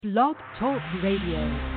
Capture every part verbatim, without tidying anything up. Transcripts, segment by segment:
Blog Talk Radio.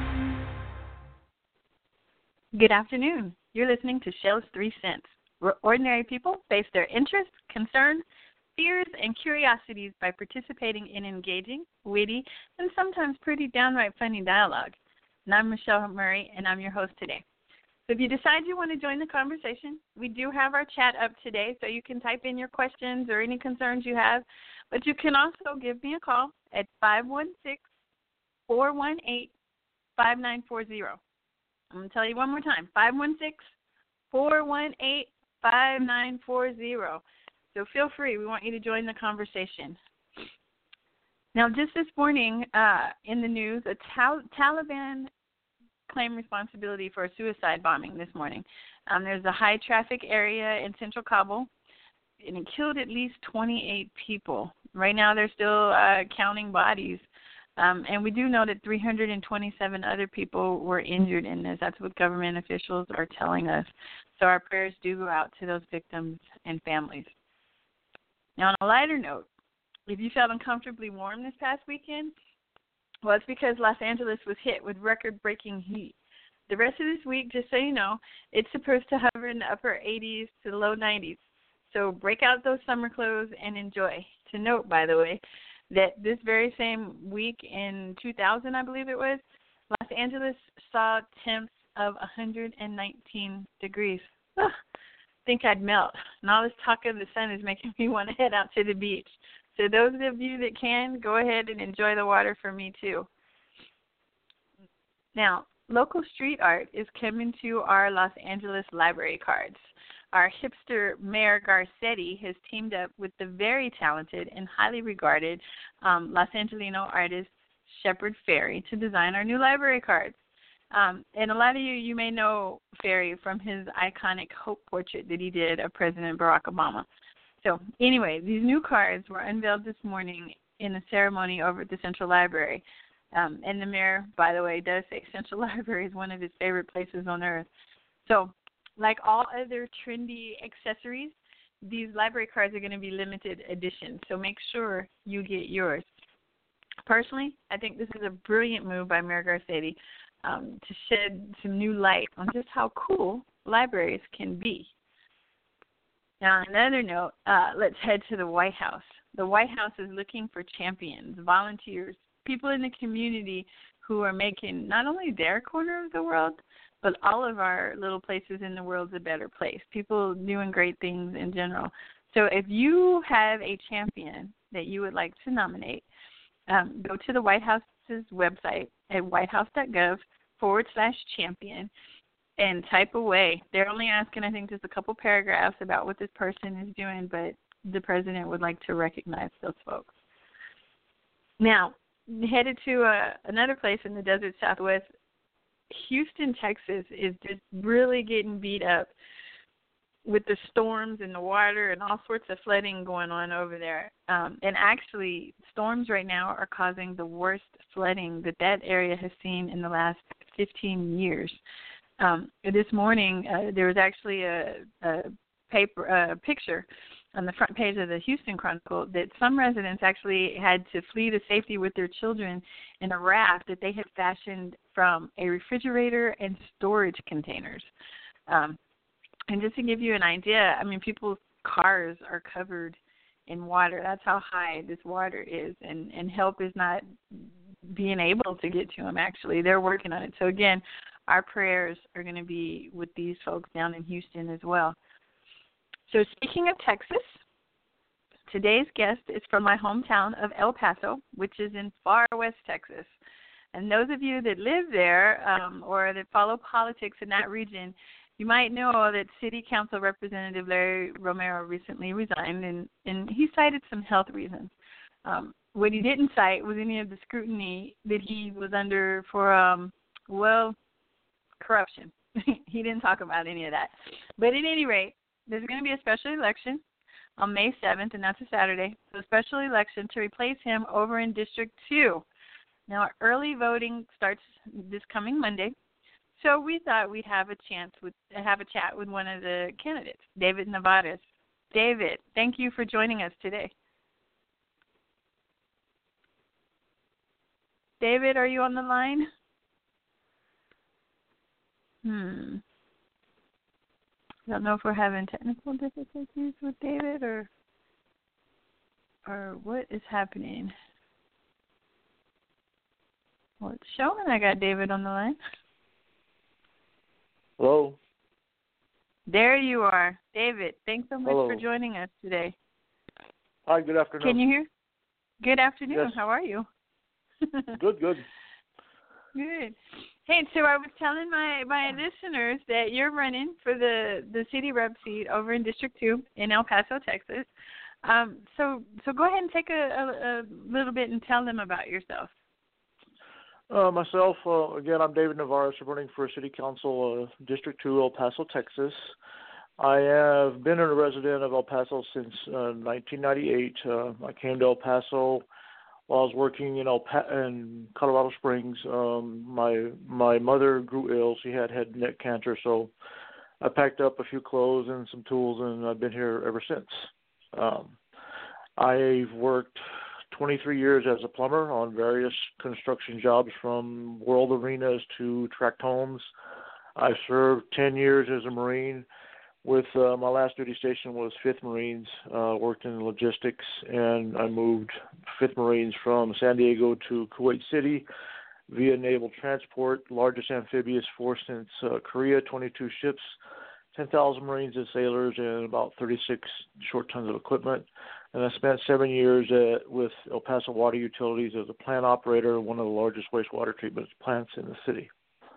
Good afternoon. You're listening to Shell's Three Cents, where ordinary people face their interests, concerns, fears, and curiosities by participating in engaging, witty, and sometimes pretty downright funny dialogue. And I'm Michelle Murray, and I'm your host today. So if you decide you want to join the conversation, we do have our chat up today, so you can type in your questions or any concerns you have. But you can also give me a call at five one six, four one eight, five nine four zero. I'm going to tell you one more time, five one six, four one eight, five nine four zero. So feel free. We want you to join the conversation. Now, just this morning uh, in the news, a Tal- Taliban claimed responsibility for a suicide bombing this morning. Um, there's a high-traffic area in central Kabul, and it killed at least twenty-eight people. Right now, they're still uh, counting bodies. Um, and we do know that three hundred twenty-seven other people were injured in this. That's what government officials are telling us. So our prayers do go out to those victims and families. Now, on a lighter note, if you felt uncomfortably warm this past weekend, well, it's because Los Angeles was hit with record-breaking heat. The rest of this week, just so you know, it's supposed to hover in the upper eighties to the low nineties. So break out those summer clothes and enjoy. To note, by the way, that this very same week in two thousand, I believe it was, Los Angeles saw temps of one hundred nineteen degrees. Ugh, think I'd melt. And all this talk of the sun is making me want to head out to the beach. So those of you that can, go ahead and enjoy the water for me too. Now, local street art is coming to our Los Angeles library cards. Our hipster Mayor Garcetti has teamed up with the very talented and highly regarded um, Los Angelino artist Shepard Fairey to design our new library cards. Um, and a lot of you, you may know Fairey from his iconic Hope portrait that he did of President Barack Obama. So anyway, these new cards were unveiled this morning in a ceremony over at the Central Library. Um, and the mayor, by the way, does say Central Library is one of his favorite places on earth. So like all other trendy accessories, these library cards are going to be limited edition. So make sure you get yours. Personally, I think this is a brilliant move by Mayor Garcetti um, to shed some new light on just how cool libraries can be. Now, on another note, uh, let's head to the White House. The White House is looking for champions, volunteers, people in the community who are making not only their corner of the world, but all of our little places in the world is a better place. People doing great things in general. So if you have a champion that you would like to nominate, um, go to the White House's website at whitehouse.gov forward slash champion and type away. They're only asking, I think, just a couple paragraphs about what this person is doing, but the president would like to recognize those folks. Now, headed to uh, another place in the desert Southwest, Houston, Texas is just really getting beat up with the storms and the water and all sorts of flooding going on over there. Um, and actually, storms right now are causing the worst flooding that that area has seen in the last fifteen years. Um, this morning, uh, there was actually a, a paper, a picture on the front page of the Houston Chronicle that some residents actually had to flee to safety with their children in a raft that they had fashioned from a refrigerator and storage containers. Um, and just to give you an idea, I mean, people's cars are covered in water. That's how high this water is, and, and help is not being able to get to them, actually. They're working on it. So, again, our prayers are going to be with these folks down in Houston as well. So speaking of Texas, today's guest is from my hometown of El Paso, which is in far west Texas. And those of you that live there um, or that follow politics in that region, you might know that City Council Representative Larry Romero recently resigned, and, and he cited some health reasons. Um, what he didn't cite was any of the scrutiny that he was under for, um, well, corruption. He didn't talk about any of that. But at any rate, there's going to be a special election on May seventh, and that's a Saturday, so a special election to replace him over in District two. Now, early voting starts this coming Monday, so we thought we'd have a chance with have a chat with one of the candidates, David Nevares. David, thank you for joining us today. David, are you on the line? Hmm. I don't know if we're having technical difficulties with David or or what is happening. Well, it's showing I got David on the line. Hello. There you are. David, thanks so much Hello. for joining us today. Hi, good afternoon. Can you hear? Good afternoon. Yes. How are you? Good, good. Good. Hey, so I was telling my, my listeners that you're running for the, the city rep seat over in District two in El Paso, Texas. Um, so so go ahead and take a, a, a little bit and tell them about yourself. Uh, myself, uh, again, I'm David Navarez, running for City Council, uh, District two, El Paso, Texas. I have been a resident of El Paso since uh, nineteen ninety-eight. Uh, I came to El Paso while I was working in El pa- in Colorado Springs. Um, my my mother grew ill; she had head and neck cancer, so I packed up a few clothes and some tools, and I've been here ever since. Um, I've worked twenty-three years as a plumber on various construction jobs, from world arenas to tract homes. I've served ten years as a Marine. With uh, my last duty station was fifth Marines, uh, worked in logistics, and I moved fifth Marines from San Diego to Kuwait City via naval transport, largest amphibious force since uh, Korea, twenty-two ships, ten thousand Marines and sailors, and about thirty-six short tons of equipment. And I spent seven years at, with El Paso Water Utilities as a plant operator, one of the largest wastewater treatment plants in the city.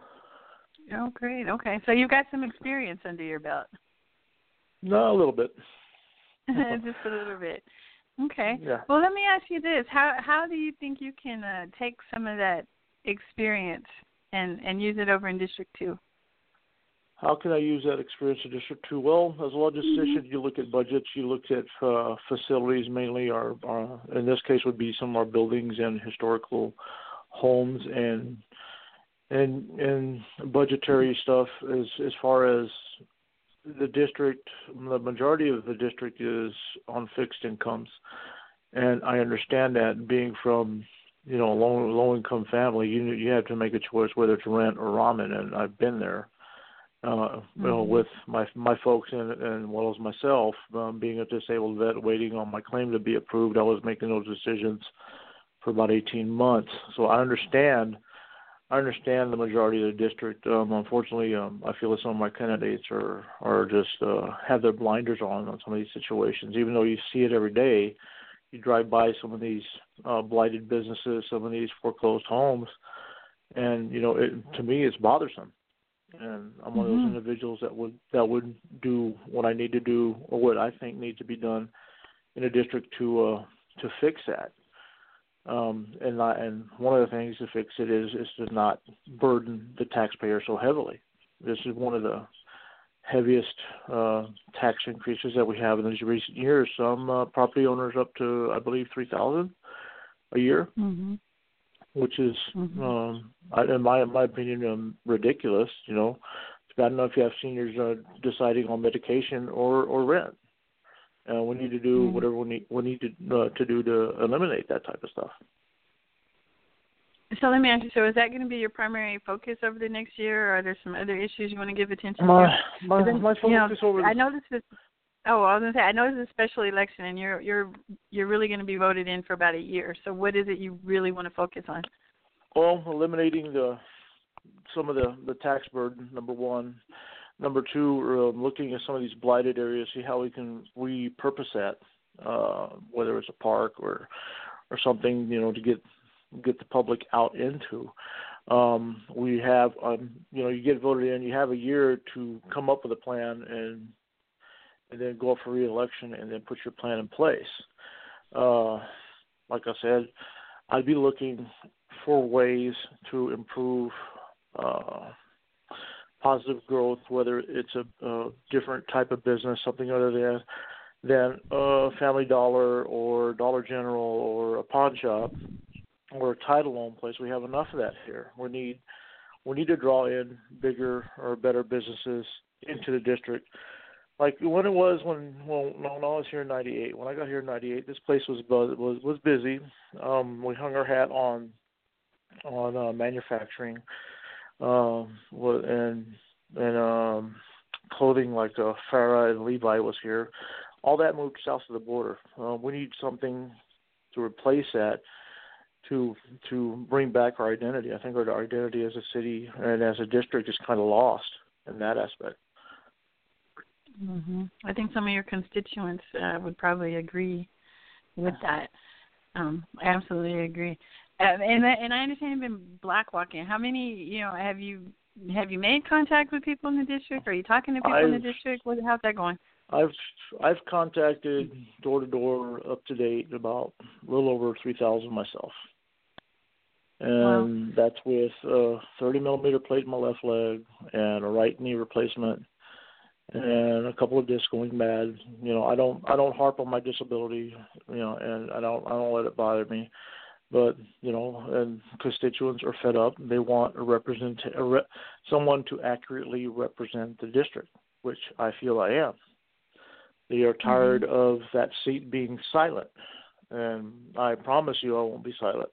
Oh, great. Okay. So you've got some experience under your belt. No, a little bit. Just a little bit. Okay. Yeah. Well, let me ask you this. How how do you think you can uh, take some of that experience and, and use it over in District two? How can I use that experience in District two? Well, as a logistician, mm-hmm. you look at budgets, you look at uh, facilities, mainly our, our, in this case would be some of our buildings and historical homes, and and and budgetary stuff as as far as the district. The majority of the district is on fixed incomes, and I understand that. Being from, you know, a low low income family, you you have to make a choice whether to rent or ramen, and I've been there. Uh, mm-hmm. you know, with my my folks and, and as well as myself, um, being a disabled vet waiting on my claim to be approved, I was making those decisions for about eighteen months. So I understand, I understand the majority of the district. Um, unfortunately, um, I feel that some of my candidates are are just uh, have their blinders on on some of these situations. Even though you see it every day, you drive by some of these uh, blighted businesses, some of these foreclosed homes, and you know, it, to me, it's bothersome. And I'm one mm-hmm. of those individuals that would that would do what I need to do, or what I think needs to be done in a district to uh, to fix that. Um, and not, and one of the things to fix it is is to not burden the taxpayer so heavily. This is one of the heaviest uh, tax increases that we have in these recent years. Some uh, property owners up to, I believe, three thousand a year. Mm-hmm. Which is, mm-hmm. um, in my in my opinion, um, ridiculous. You know, it's bad enough you have seniors uh, deciding on medication or, or rent. Uh, we need to do mm-hmm. whatever we need we need to uh, to do to eliminate that type of stuff. So let me ask you: so is that going to be your primary focus over the next year, or are there some other issues you want to give attention my, to? My then, my focus you know, over. I know this is. Oh, I was going to say, I know this is a special election, and you're you're you're really going to be voted in for about a year. So, what is it you really want to focus on? Well, eliminating the some of the, the tax burden. Number one, number two, uh, looking at some of these blighted areas, see how we can repurpose that, uh, whether it's a park or or something, you know, to get get the public out into. Um, we have, um, you know, you get voted in, you have a year to come up with a plan and. and then go up for re-election and then put your plan in place. Uh, like I said, I'd be looking for ways to improve uh, positive growth, whether it's a, a different type of business, something other than than a Family Dollar or Dollar General or a pawn shop or a title loan place. We have enough of that here. We need we need to draw in bigger or better businesses into the district. Like when it was when well, when I was here in ninety-eight. When I got here in ninety-eight, this place was buzz, was was busy. Um, we hung our hat on on uh, manufacturing, um, and and um, clothing like uh, Farah and Levi was here. All that moved south of the border. Uh, we need something to replace that to to bring back our identity. I think our identity as a city and as a district is kind of lost in that aspect. Mm-hmm. I think some of your constituents uh, would probably agree with that. Um, I absolutely agree. Uh, and I, and I understand you've been blackwalking. How many, you know, have you have you made contact with people in the district? Are you talking to people I've, in the district? What, how's that going? I've I've contacted door to door up to date about a little over three thousand myself, and wow. That's with a thirty millimeter plate in my left leg and a right knee replacement, and a couple of discs going bad. You know, I don't I don't harp on my disability, you know, and I don't I don't let it bother me. But you know, and constituents are fed up. They want a represent a re, someone to accurately represent the district, which I feel I am. They are tired mm-hmm. of that seat being silent, and I promise you I won't be silent.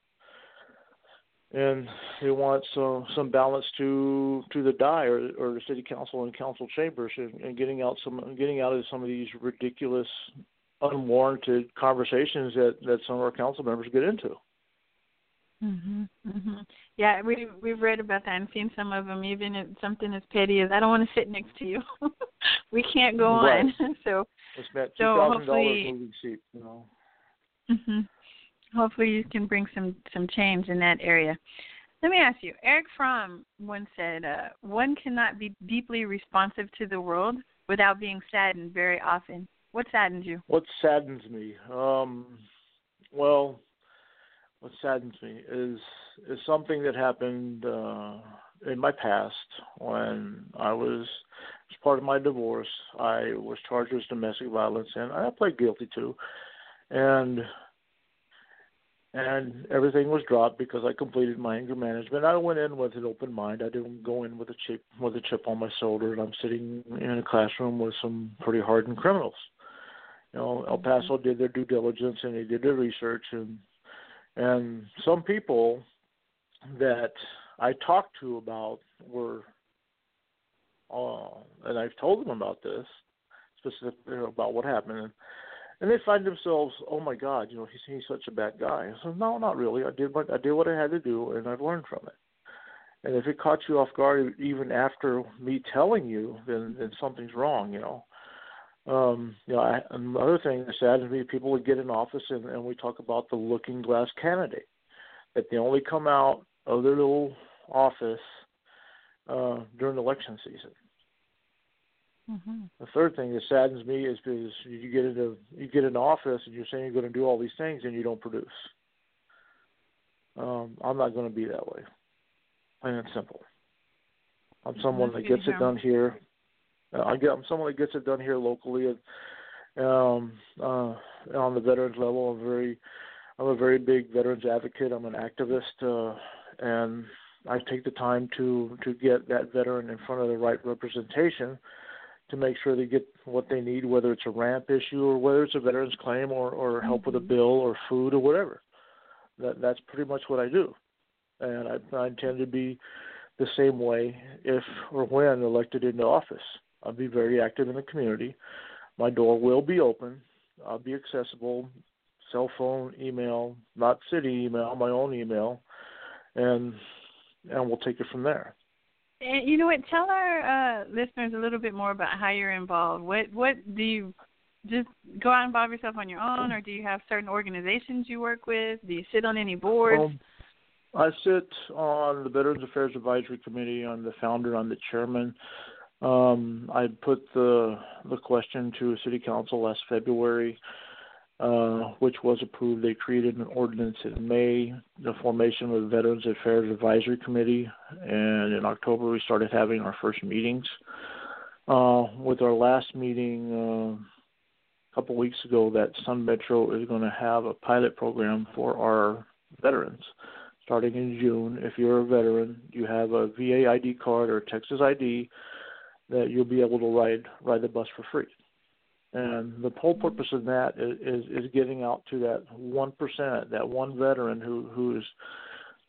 And they want some some balance to to the D I or, or the city council and council chambers, and, and getting out some getting out of some of these ridiculous, unwarranted conversations that, that some of our council members get into. Mhm. Mhm. Yeah, we we've read about that and seen some of them. Even if something as petty as I don't want to sit next to you, we can't go right. on. so, it's about two so thousand dollars hopefully, moving seat, you know. Mhm. Hopefully, you can bring some some change in that area. Let me ask you. Eric Fromm once said, uh, "One cannot be deeply responsive to the world without being saddened very often." What saddens you? What saddens me? Um, well. What saddens me is is something that happened uh, in my past when I was, as part of my divorce, I was charged with domestic violence, and I pled guilty to, and and everything was dropped because I completed my anger management. I went in with an open mind. I didn't go in with a chip with a chip on my shoulder, and I'm sitting in a classroom with some pretty hardened criminals. You know, El Paso did their due diligence and they did their research, and And some people that I talked to about were, uh, and I've told them about this, specifically about what happened, and, and they find themselves, oh my God, you know, he's he's such a bad guy. I said, no, not really. I did what I did what I had to do, and I've learned from it. And if it caught you off guard, even after me telling you, then then something's wrong, you know. Um, you know, I, another thing that saddens me, people would get in office and, and we talk about the looking glass candidate, that they only come out of their little office uh, during election season. Mm-hmm. The third thing that saddens me is because you get into you get into office and you're saying you're going to do all these things and you don't produce. Um, I'm not going to be that way. Plain and simple. I'm someone that gets it done here. I get, I'm someone that gets it done here locally, and um, uh, on the veterans level. I'm very, I'm a very big veterans advocate. I'm an activist, uh, and I take the time to, to get that veteran in front of the right representation to make sure they get what they need, whether it's a ramp issue or whether it's a veterans claim or, or help mm-hmm. with a bill or food or whatever. That that's pretty much what I do, and I, I intend to be the same way if or when elected into office. I'll be very active in the community. My door will be open. I'll be accessible, cell phone, email, not city email, my own email, and and we'll take it from there. And you know what? Tell our uh, listeners a little bit more about how you're involved. What what do you just go out and involve yourself on your own, or do you have certain organizations you work with? Do you sit on any boards? Um, I sit on the Veterans Affairs Advisory Committee. I'm the founder. I'm the chairman. Um, I put the the question to City Council last February, uh, which was approved. They created an ordinance in May, the formation of the Veterans Affairs Advisory Committee, and in October we started having our first meetings. Uh, with our last meeting uh, a couple weeks ago, that Sun Metro is going to have a pilot program for our veterans. Starting in June, if you're a veteran, you have a V A I D card or a Texas I D, that you'll be able to ride ride the bus for free. And the whole purpose of that is, is, is getting out to that one percent, that one veteran who who's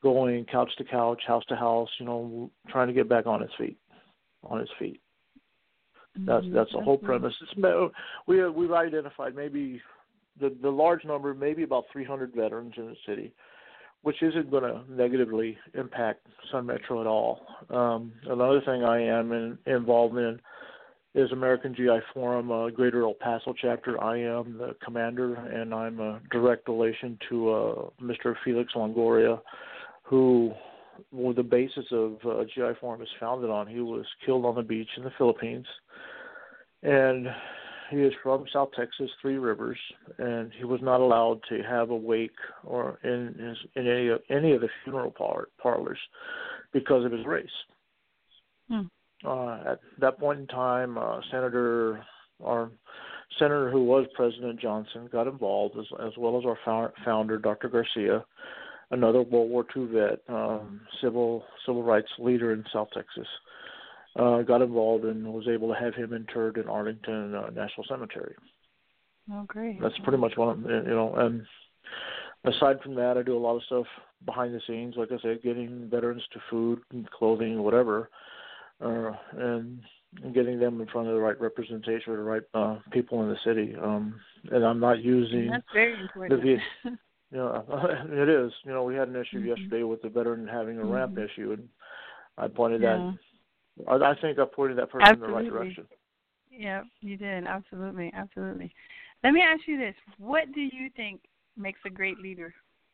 going couch to couch, house to house, you know, trying to get back on his feet, on his feet. That's that's the whole premise. It's, we we've identified maybe the the large number, maybe about three hundred veterans in the city, which isn't going to negatively impact Sun Metro at all. Um, another thing I am in, involved in is American G I Forum, uh, Greater El Paso chapter. I am the commander, and I'm a direct relation to uh, Mister Felix Longoria, who well, the basis of uh, G I Forum is founded on. He was killed on the beach in the Philippines, and he is from South Texas, Three Rivers, and he was not allowed to have a wake or in his, in any of, any of the funeral par- parlors because of his race. Hmm. Uh, at that point in time, uh, Senator, our senator who was President Johnson, got involved, as, as well as our founder, Doctor Garcia, another World War Two vet, um, civil civil rights leader in South Texas, uh, got involved and was able to have him interred in Arlington uh, National Cemetery. Oh, great! That's pretty much what I'm, you know. And aside from that, I do a lot of stuff behind the scenes, like I said, getting veterans to food, and clothing, whatever, uh, and getting them in front of the right representation or the right uh, people in the city. Um, and I'm not using and that's very important. the Yeah, it is. You know, we had an issue mm-hmm. yesterday with the veteran having a mm-hmm. ramp issue, and I pointed yeah. that. I, I think I pointed that person Absolutely. in the right direction. Yeah, you did. Absolutely, absolutely. Let me ask you this: what do you think makes a great leader?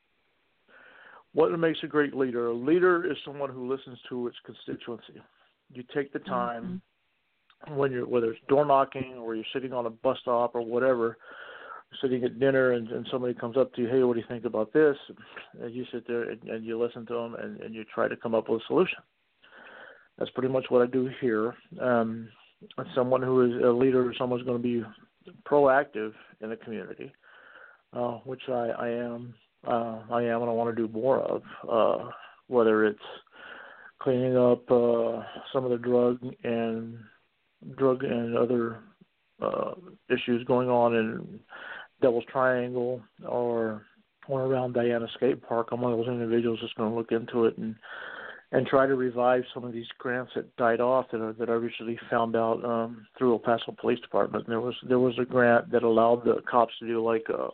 What makes a great leader? A leader is someone who listens to its constituency. You take the time mm-hmm. when you're, whether it's door knocking or you're sitting on a bus stop or whatever, sitting at dinner and, and somebody comes up to you, hey, what do you think about this? And you sit there and, and you listen to them and, and you try to come up with a solution. That's pretty much what I do here. Um, someone who is a leader, someone's going to be proactive in the community, uh, which I, I am. Uh, I am, and I want to do more of. Uh, whether it's cleaning up uh, some of the drug and drug and other uh, issues going on in Devil's Triangle or or around Diana Skate Park. I'm one of those individuals that's going to look into it and and try to revive some of these grants that died off that are, that I recently found out um, through El Paso Police Department. There was there was a grant that allowed the cops to do like a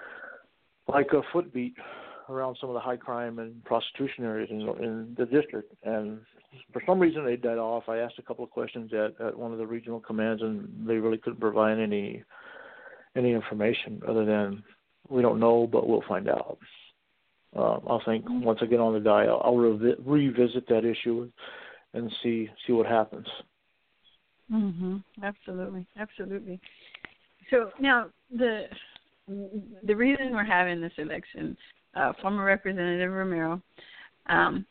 like a foot beat around some of the high crime and prostitution areas in, in the district, and for some reason they died off. I asked a couple of questions at, at one of the regional commands, and they really couldn't provide any any information other than we don't know, but we'll find out. Uh, I think once I get on the dial, I'll revi- revisit that issue and see see what happens. Mm-hmm. Absolutely, absolutely. So now the the reason we're having this election, uh, former Representative Romero, um,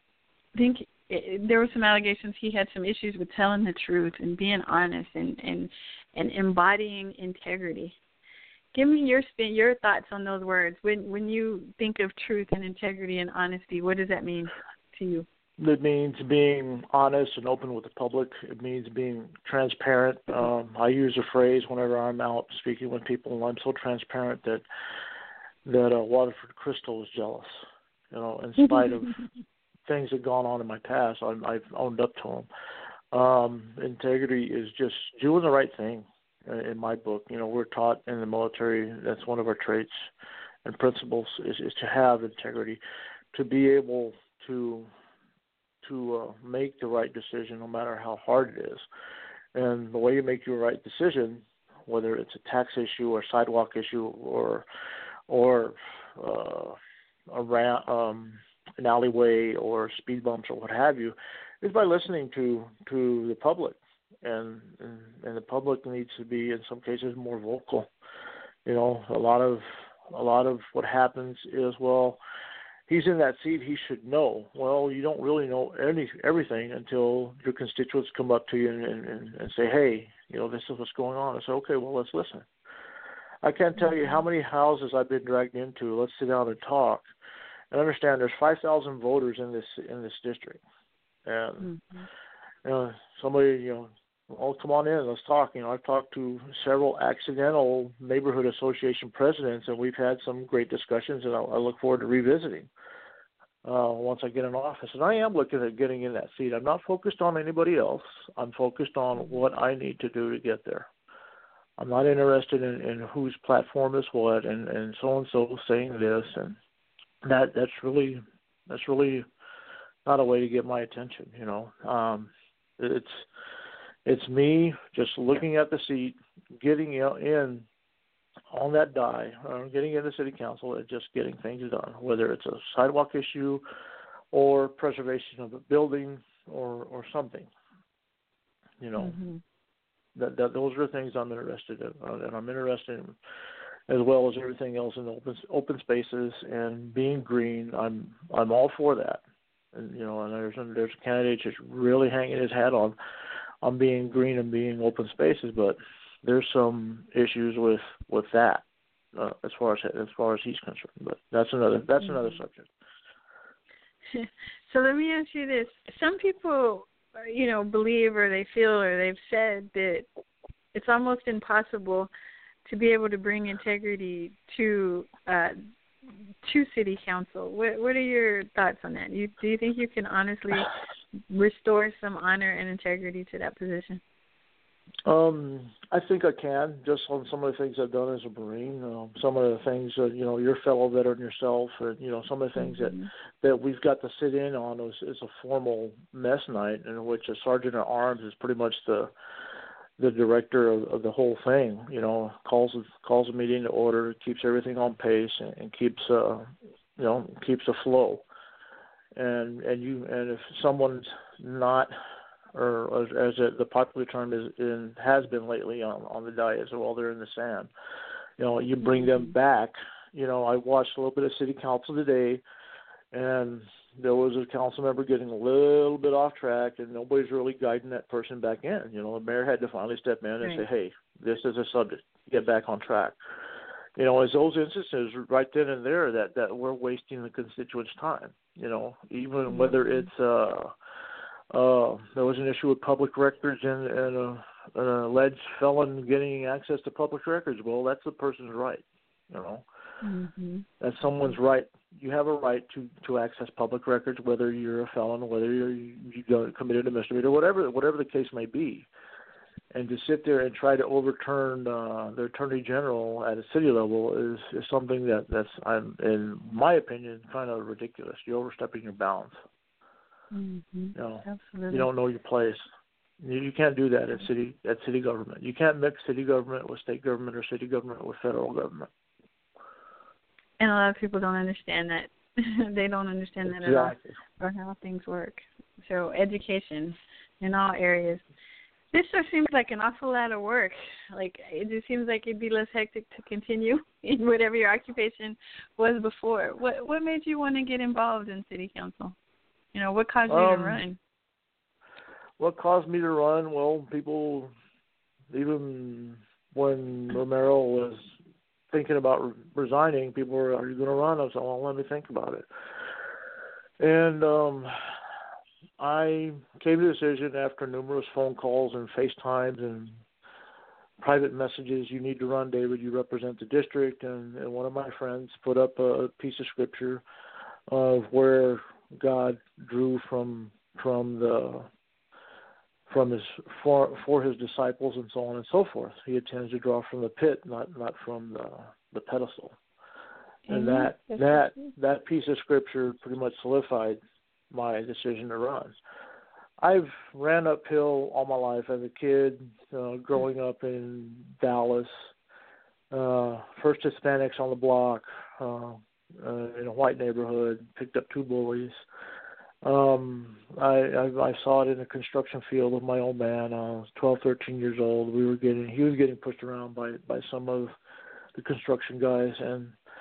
I think it, there were some allegations he had some issues with telling the truth and being honest and and, and embodying integrity. Give me your spin, your thoughts on those words. When when you think of truth and integrity and honesty, what does that mean to you? It means being honest and open with the public. It means being transparent. Um, I use a phrase whenever I'm out speaking with people, I'm so transparent that that uh, Waterford Crystal is jealous. You know, in spite of things that have gone on in my past, I'm, I've owned up to them. Um, integrity is just doing the right thing. In my book, you know, we're taught in the military, that's one of our traits and principles is, is to have integrity, to be able to to uh, make the right decision no matter how hard it is. And the way you make your right decision, whether it's a tax issue or sidewalk issue or or uh, a ram, um, an alleyway or speed bumps or what have you, is by listening to, to the public. And, and and the public needs to be, in some cases, more vocal. You know, a lot of a lot of what happens is, well, he's in that seat, he should know. Well, you don't really know any everything until your constituents come up to you and, and, and say, hey, you know, this is what's going on. I say, okay, well, let's listen. I can't tell you how many houses I've been dragged into. Let's sit down and talk. And understand there's five thousand voters in this in this district. And mm-hmm. you know, somebody, you know, oh, come on in, let's talk. You know, I've talked to several accidental neighborhood association presidents, and we've had some great discussions, and I, I look forward to revisiting. uh, once I get in office. And I am looking at getting in that seat. I'm not focused on anybody else. I'm focused on what I need to do to get there. I'm not interested in, in whose platform is what and, and so and so saying this, and that that's really that's really not a way to get my attention. You know, um, it's it's me just looking at the seat, getting in on that die, uh, getting into city council, and just getting things done. Whether it's a sidewalk issue, or preservation of a building, or or something. You know. Mm-hmm. That, that those are things I'm interested in, uh, and I'm interested in, as well as everything else in open open spaces and being green. I'm I'm all for that, and you know, and there's there's a candidate just really hanging his hat on on being green and being open spaces, but there's some issues with with that uh, as far as as far as he's concerned. But that's another that's mm-hmm. another subject. So let me ask you this: some people, you know, believe or they feel or they've said that it's almost impossible to be able to bring integrity to uh, to city council. What what are your thoughts on that? You, do you think you can honestly restore some honor and integrity to that position? Um, I think I can, just on some of the things I've done as a Marine. Um, some of the things that, you know, your fellow veteran yourself, and, you know, some of the things mm-hmm. that, that we've got to sit in on is, is a formal mess night in which a sergeant at arms is pretty much the the director of, of the whole thing. You know, calls calls a meeting to order, keeps everything on pace, and, and keeps uh, you know, keeps a flow. And and you and if someone's not, or as the popular term is in, has been lately on, on the diet, so while they're in the sand, you know, you bring them back. You know, I watched a little bit of city council today, and there was a council member getting a little bit off track, and nobody's really guiding that person back in. You know, the mayor had to finally step in and right. say, hey, this is a subject, get back on track. You know, as those instances right then and there that, that we're wasting the constituents' time, you know, even mm-hmm. whether it's uh, Uh, there was an issue with public records and, and a, an alleged felon getting access to public records. Well, that's the person's right, you know. Mm-hmm. That's someone's right. You have a right to, to access public records, whether you're a felon, whether you're, you committed a misdemeanor, whatever whatever the case may be. And to sit there and try to overturn uh, the attorney general at a city level is, is something that, that's, I'm, in my opinion, kind of ridiculous. You're overstepping your bounds. Mm-hmm. You know, absolutely. You don't know your place. You, you can't do that at city at city government. You can't mix city government with state government or city government with federal government. And a lot of people don't understand that. They don't understand that exactly. at all, or how things work. So education in all areas. This just seems like an awful lot of work. Like, it just seems like it'd be less hectic to continue in whatever your occupation was before. What what made you want to get involved in city council? You know, what caused you um, to run? What caused me to run? Well, people, even when Romero was thinking about re- resigning, people were, are you going to run? I was like, well, let me think about it. And um, I came to the decision after numerous phone calls and FaceTimes and private messages, you need to run, David, you represent the district. And, and one of my friends put up a piece of scripture of where God drew from from the from his for for his disciples and so on and so forth. He intends to draw from the pit, not not from the the pedestal. And mm-hmm. that That's that true. that piece of scripture pretty much solidified my decision to run. I've ran uphill all my life as a kid, uh, growing up in Dallas. Uh, first Hispanics on the block. Uh, Uh, in a white neighborhood, picked up two bullies. Um, I, I I saw it in the construction field with my old man. I was twelve, thirteen years old. We were getting he was getting pushed around by, by some of the construction guys, and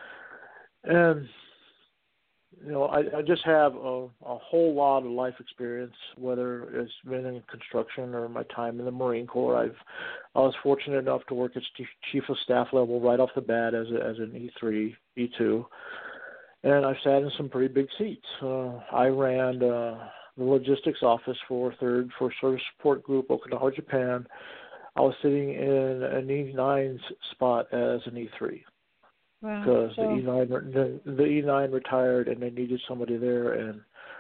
and you know I, I just have a, a whole lot of life experience, whether it's been in construction or my time in the Marine Corps. I've I was fortunate enough to work at chief of staff level right off the bat as a, as an E three, E two. And I've sat in some pretty big seats. Uh, I ran uh, the logistics office for third for Service Support Group, Okinawa, Japan. I was sitting in an E nine's spot as an E three. because wow. so, the E nine the, the E nine retired and they needed somebody there, and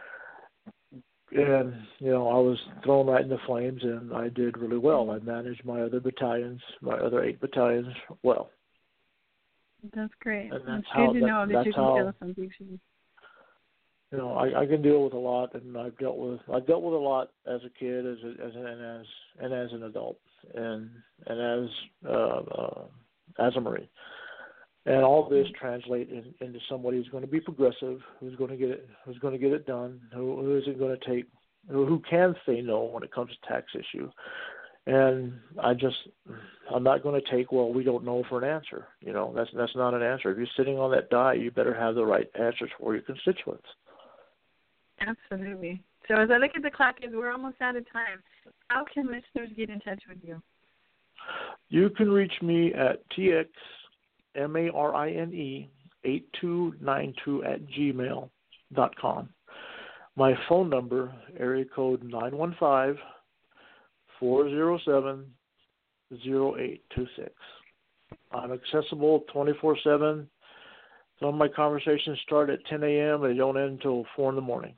and you know I was thrown right in the flames, and I did really well. I managed my other battalions, my other eight battalions well. That's great. And that's it's how, good to that, know that you can how, kill some people. You know, I, I can deal with a lot, and I've dealt with I've dealt with a lot as a kid, as a, as an, and as and as an adult, and and as uh, uh, as a Marine, and all this translate in, into somebody who's going to be progressive, who's going to get it, who's going to get it done, who, who isn't going to take, who, who can say no when it comes to tax issue. And I just, I'm not going to take, well, we don't know for an answer. You know, that's that's not an answer. If you're sitting on that die, you better have the right answers for your constituents. Absolutely. So as I look at the clock, as we're almost out of time, how can listeners get in touch with you? You can reach me at T X M A R I N E eight two nine two at gmail dot com. My phone number, area code nine one five, four zero seven, zero eight two six. I'm accessible twenty-four seven. Some of my conversations start at ten a.m. and they don't end until four in the morning.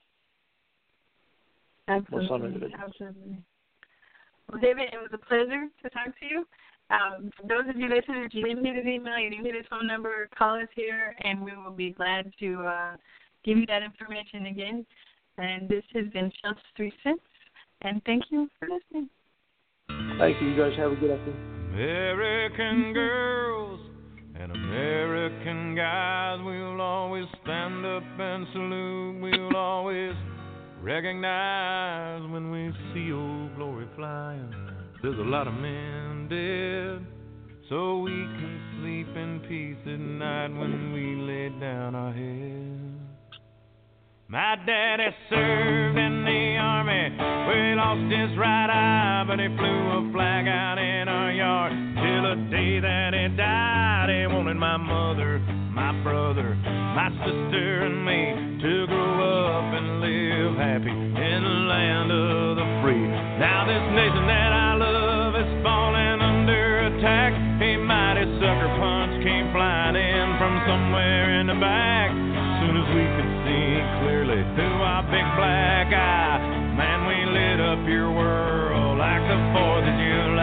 Absolutely. Absolutely. Well, David, it was a pleasure to talk to you. Um, for those of you listening, if you didn't get his email, you didn't get his phone number, call us here, and we will be glad to uh, give you that information again. And this has been Shelter's Three Cents, and thank you for listening. Thank you. You guys have a good afternoon. American girls and American guys, we'll always stand up and salute. We'll always recognize when we see old glory flying. There's a lot of men dead, so we can sleep in peace at night when we lay down our heads. My daddy served in the army, where he lost his right eye, but he flew a flag out in our yard till the day that he died. He wanted my mother, my brother, my sister, and me to grow up and live happy in the land of the free. Now this nation that I love is falling under attack. A mighty sucker punch came flying in from somewhere in the back. Soon as we could see clearly through our big black eye, man, we lit up your world like the fourth of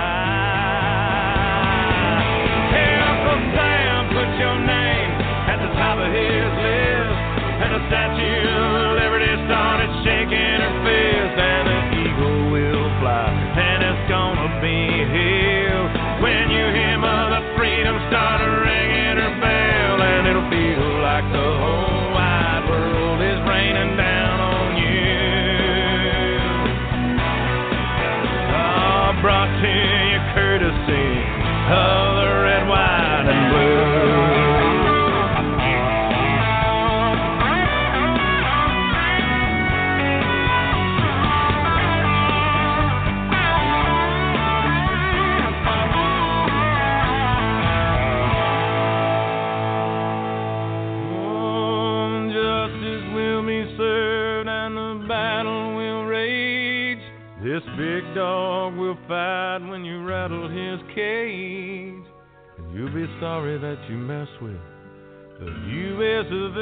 July. Hey, Uncle Sam, put your name at the top of his list, and the Statue of Liberty started shaking her fist, and the eagle will fly, and it's gonna be hell when you hear Mother Freedom start ringing her bell, and it'll feel like the whole wide world is raining down on you. Oh, brought to you courtesy of the red, white, and blue. This big dog will fight when you rattle his cage, and you'll be sorry that you mess with the U S of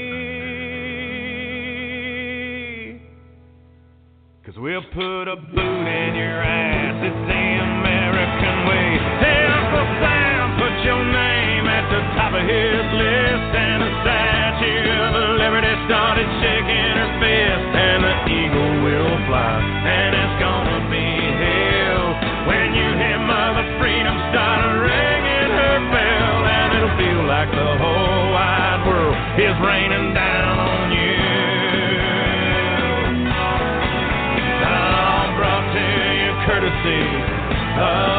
A. Cause we'll put a boot in your ass, it's the American way. Hey, Uncle Sam, put your name at the top of his list, and the Statue of Liberty started shaking her fist, and the eagle will fly, and it's gonna be hell when you hear Mother Freedom start ringing her bell, and it'll feel like the whole wide world is raining down on you. Oh, brought to you courtesy of